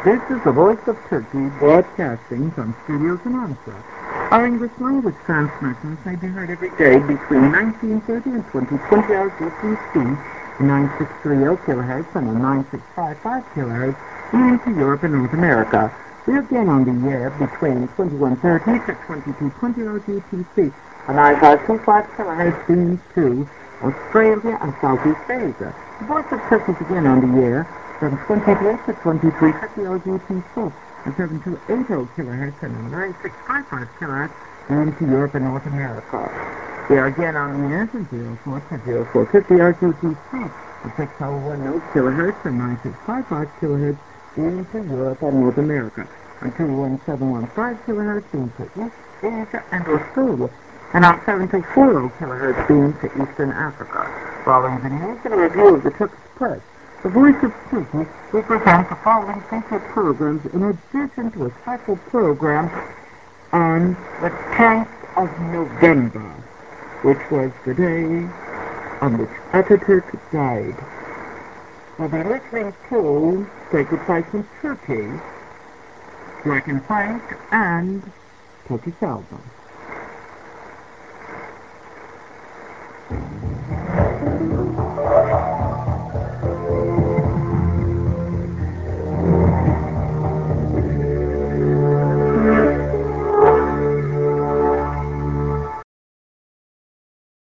This is the Voice of Turkey broadcasting from studios in Ankara. Our English language transmissions may be heard every day between 1930 and 2020 hours UTC, 9630 kHz and 9655 kHz, into Europe and North America. We are again on the air between 2130 to 2220 hours UTC, on 9525 kHz into Australia and Southeast Asia. The Voice of Turkey is again on the air from 23 to 2350 hours UTC, and 7280 kHz and 9655 kHz into Europe and North America. We are again on the air from 04 to 0450 hours UTC, and 6010 kHz and 9655 kHz into Europe and North America, and 21715 kHz into East Asia and Australia, and on 7240 kHz into Eastern Africa. Following the news and a review of the Turkish press, the Voice of Turkey will present the following featured programs in addition to a special program on the 10th of November, which was the day on which Atatürk died. We'll be listening to Sacred Sites in Turkey, Black and White, and Turkish Album.